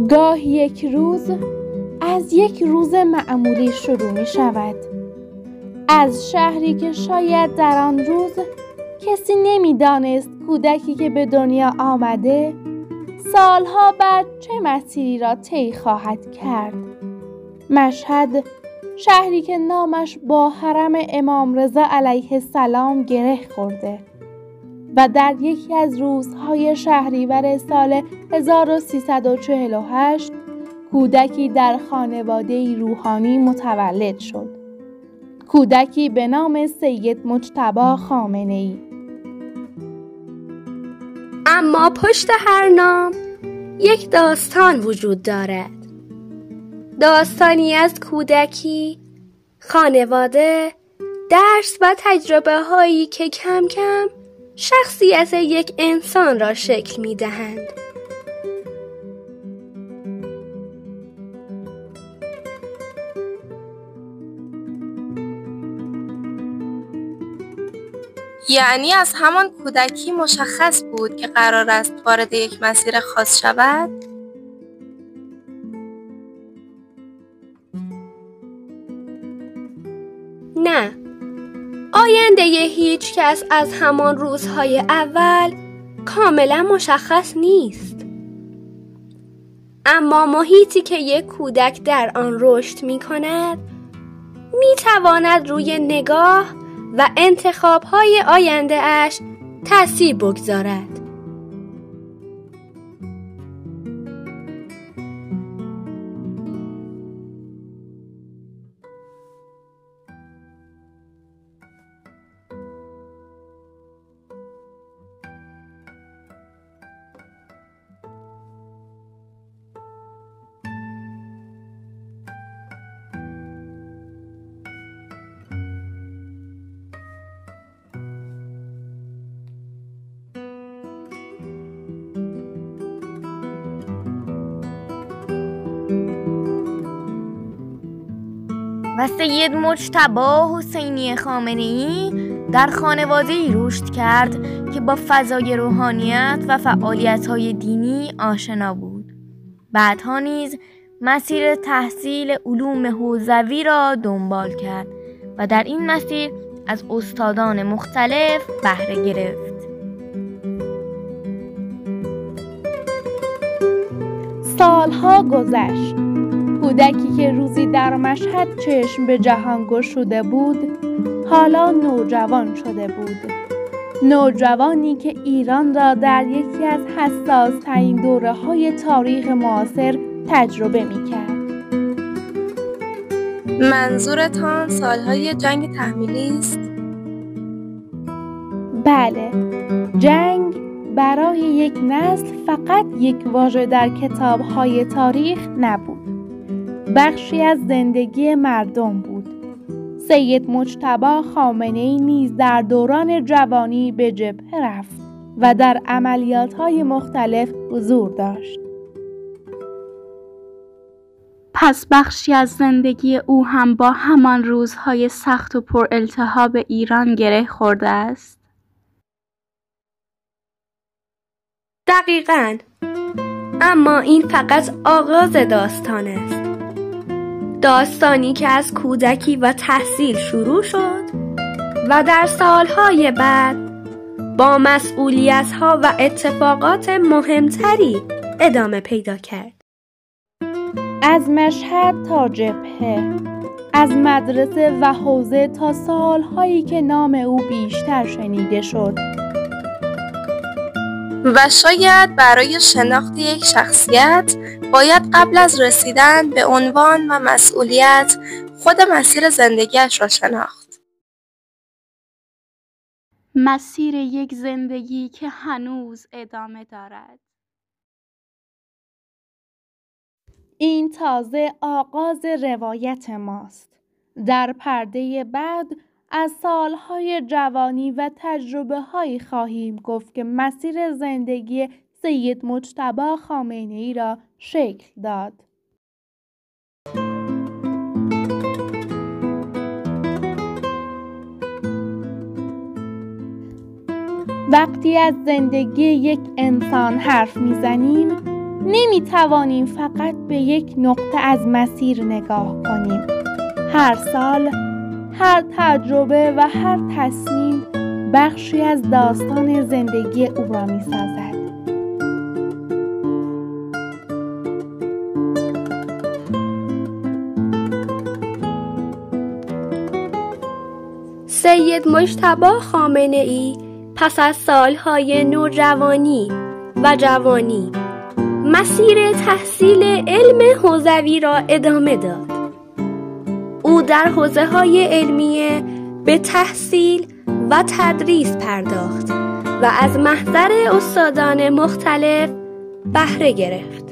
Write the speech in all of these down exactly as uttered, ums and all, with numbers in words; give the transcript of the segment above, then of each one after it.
گاه یک روز از یک روز معمولی شروع می شود. از شهری که شاید در آن روز کسی نمی دانست کودکی که به دنیا آمده سالها بعد چه مسیری را طی خواهد کرد. مشهد، شهری که نامش با حرم امام رضا علیه السلام گره خورده و در یکی از روزهای شهریور سال هزار و سیصد و چهل و هشت کودکی در خانواده‌ای روحانی متولد شد. کودکی به نام سید مجتبی خامنه‌ای. اما پشت هر نام یک داستان وجود دارد. داستانی از کودکی، خانواده، درس و تجربه هایی که کم کم شخصیت یک انسان را شکل می دهند. یعنی از همان کودکی مشخص بود که قرار است وارد یک مسیر خاص شود؟ نه، آینده هیچ کس از همان روزهای اول کاملا مشخص نیست. اما محیطی که یک کودک در آن رشد می کند می تواند روی نگاه و انتخاب‌های آینده اش تأثیر بگذارد. و سید مجتبی حسینی خامنه‌ای در خانواده‌ای رشد کرد که با فضای روحانیت و فعالیت‌های دینی آشنا بود. بعدها نیز مسیر تحصیل علوم حوزوی را دنبال کرد و در این مسیر از استادان مختلف بهره گرفت. سالها گذشت. کودکی که روزی در مشهد چشم به جهان گشوده بود، حالا نوجوان شده بود. نوجوانی که ایران را در یکی از حساس‌ترین دوره‌های تاریخ معاصر تجربه می‌کرد. منظورتان سالهای جنگ تحمیلی است؟ بله، جنگ برای یک نسل فقط یک واژه در کتاب‌های تاریخ نبود. بخشی از زندگی مردم بود. سید مجتبی خامنه‌ای نیز در دوران جوانی به جبهه رفت و در عملیات‌های مختلف حضور داشت. پس بخشی از زندگی او هم با همان روزهای سخت و پر التهاب ایران گره خورده است. دقیقاً. اما این فقط آغاز داستان است. داستانی که از کودکی و تحصیل شروع شد و در سالهای بعد با مسئولیت‌ها و اتفاقات مهمتری ادامه پیدا کرد. از مشهد تا جبهه، از مدرسه و حوزه تا سالهایی که نام او بیشتر شنیده شد. و شاید برای شناخت یک شخصیت باید قبل از رسیدن به عنوان و مسئولیت خود مسیر زندگیش را شناخت. مسیر یک زندگی که هنوز ادامه دارد. این تازه آغاز روایت ماست. در پرده بعد از سالهای جوانی و تجربه هایی خواهیم گفت که مسیر زندگی سید مجتبی خامنه‌ای را شکل داد. وقتی از زندگی یک انسان حرف میزنیم، نمی توانیم فقط به یک نقطه از مسیر نگاه کنیم. هر سال، هر تجربه و هر تصمیم بخشی از داستان زندگی او را می سازد. سید مجتبی خامنه‌ای پس از سالهای نوجوانی و جوانی مسیر تحصیل علم حوزوی را ادامه داد. او در حوزه‌های علمیه به تحصیل و تدریس پرداخت و از محضر استادان مختلف بهره گرفت.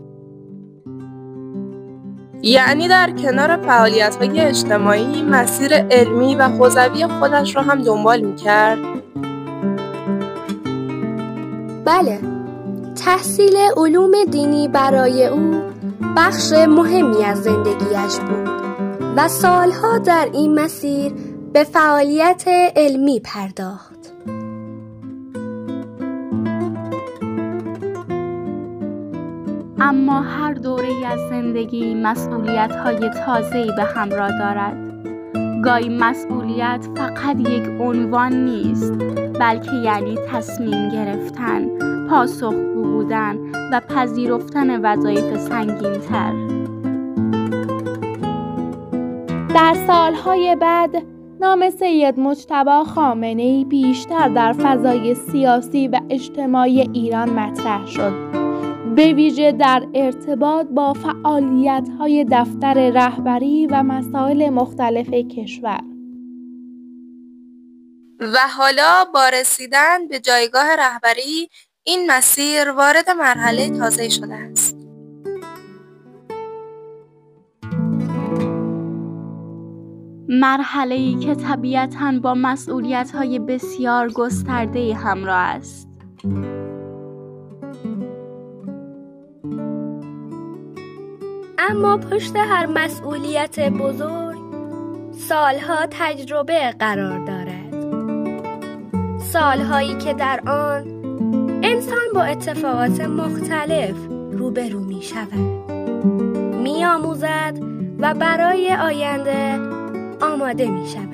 یعنی در کنار فعالیت‌های اجتماعی مسیر علمی و حوزوی خودش را هم دنبال می‌کرد؟ بله، تحصیل علوم دینی برای او بخش مهمی از زندگیش بود و سالها در این مسیر به فعالیت علمی پرداخت. اما هر دوره‌ای از زندگی مسئولیت‌های تازه‌ای به همراه دارد. گاهی مسئولیت فقط یک عنوان نیست، بلکه یعنی تصمیم گرفتن، پاسخگو بودن و پذیرفتن وظایف سنگین‌تر. در سالهای بعد نام سید مجتبی خامنه‌ای بیشتر در فضای سیاسی و اجتماعی ایران مطرح شد، به ویژه در ارتباط با فعالیت‌های دفتر رهبری و مسائل مختلف کشور. و حالا با رسیدن به جایگاه رهبری این مسیر وارد مرحله تازه‌ای شده است. مرحله‌ای که طبیعتاً با مسئولیت‌های بسیار گسترده‌ای همراه است. اما پشت هر مسئولیت بزرگ سالها تجربه قرار دارد. سالهایی که در آن انسان با اتفاقات مختلف روبرو می شود، می آموزد و برای آینده آماده می شود.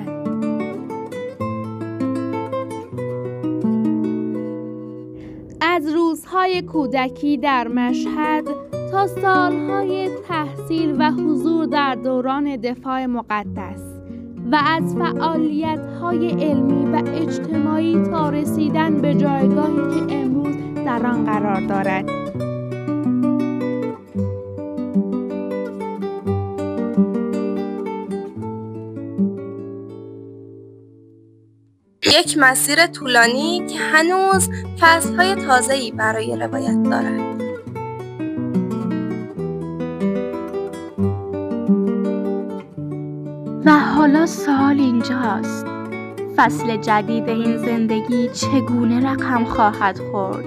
از روزهای کودکی در مشهد تا سالهای تحصیل و حضور در دوران دفاع مقدس و از فعالیت‌های علمی و اجتماعی تا رسیدن به جایگاهی که امروز در آن قرار دارد. یک مسیر طولانی که هنوز فصل‌های تازه‌ای برای روایت دارد. و حالا سوال اینجاست، فصل جدید این زندگی چگونه رقم خواهد خورد؟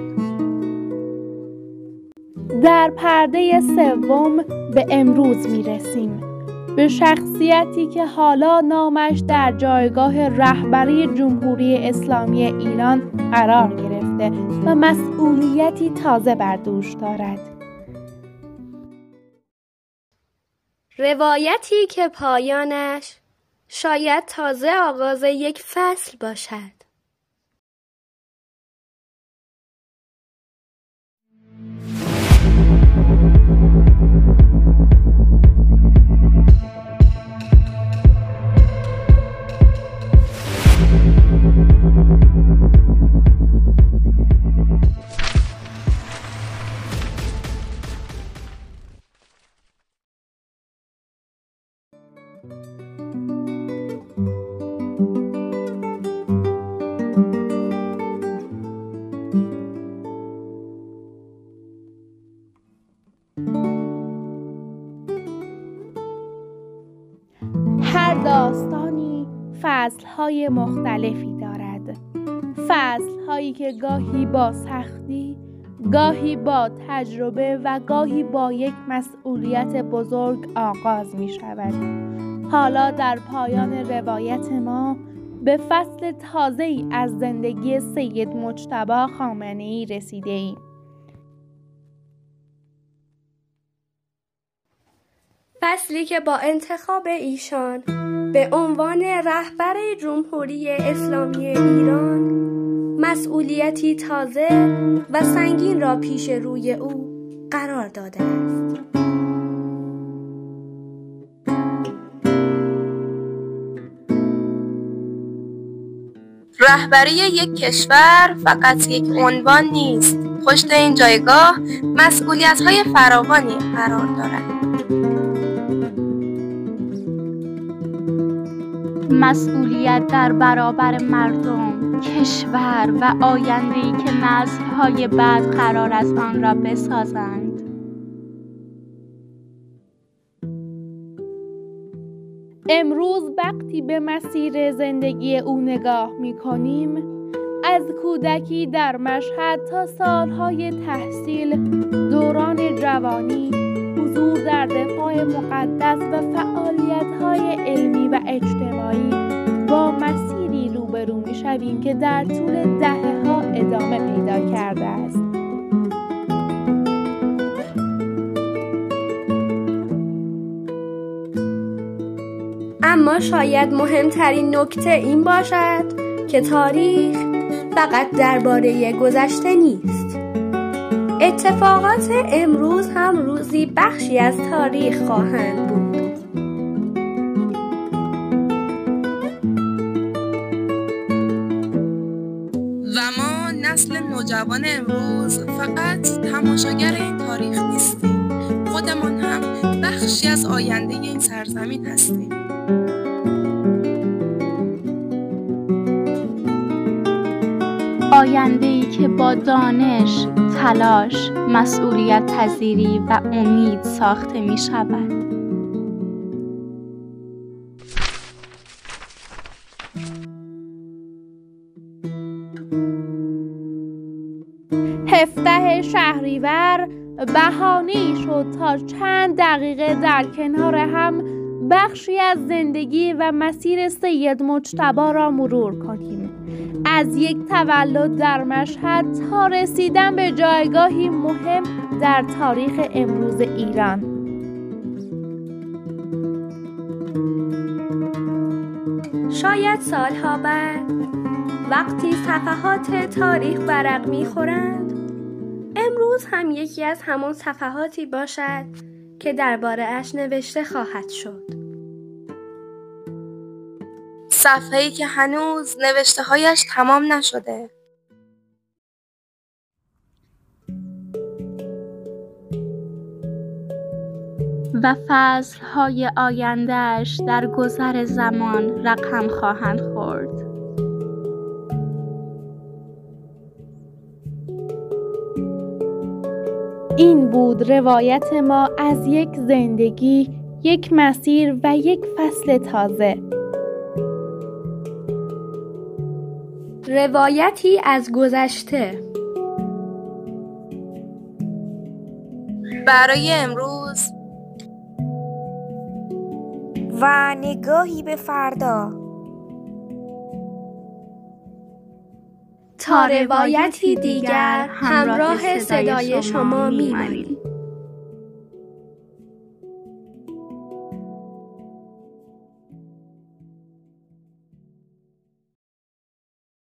در پرده سوم به امروز می رسیم، به شخصیتی که حالا نامش در جایگاه رهبری جمهوری اسلامی ایران قرار گرفته و مسئولیتی تازه بر دوش دارد. روایتی که پایانش شاید تازه آغاز یک فصل باشد. هر داستانی فصل‌های مختلفی دارد، فصل‌هایی که گاهی با سختی، گاهی با تجربه و گاهی با یک مسئولیت بزرگ آغاز می شود. حالا در پایان روایت ما به فصل تازه‌ای از زندگی سید مجتبی خامنه‌ای رسیده ایم. فصلی که با انتخاب ایشان به عنوان رهبر جمهوری اسلامی ایران مسئولیتی تازه و سنگین را پیش روی او قرار داده است. رهبری یک کشور فقط یک عنوان نیست. پشت این جایگاه مسئولیت‌های فراوانی قرار دارد. مسئولیت در برابر مردم، کشور و آینده‌ای که نسل‌های بعد قرار است آن را بسازند. امروز وقتی به مسیر زندگی او نگاه می‌کنیم، از کودکی در مشهد تا سالهای تحصیل، دوران جوانی، حضور در دفاع مقدس و فعالیت‌های علمی و اجتماعی با مسیری روبرو می‌شویم که در طول دهه‌ها ادامه پیدا کرده است. اما شاید مهمترین نکته این باشد که تاریخ فقط درباره گذشته نیست. اتفاقات امروز هم روزی بخشی از تاریخ خواهند بود. و ما نسل نوجوان امروز فقط تماشاگر این تاریخ نیستیم. خودمان هم بخشی از آینده این سرزمین هستیم. آینده‌ای که با دانش، تلاش، مسئولیت پذیری و امید ساخته می شود. هفده شهریور بهانه‌ای شد تا چند دقیقه در کنار هم بخشی از زندگی و مسیر سید مجتبی را مرور کنیم. از یک تولد در مشهد تا رسیدن به جایگاهی مهم در تاریخ امروز ایران. شاید سالها بعد وقتی صفحات تاریخ ورق می‌خورند، امروز هم یکی از همان صفحاتی باشد که درباره اش نوشته خواهد شد. صفحه‌ای که هنوز نوشته هایش تمام نشده. و فصل‌های آینده‌اش در گذر زمان رقم خواهند خورد. این بود روایت ما از یک زندگی، یک مسیر و یک فصل تازه. روایتی از گذشته برای امروز و نگاهی به فردا. تا روایتی دیگر همراه صدای شما می‌مانیم.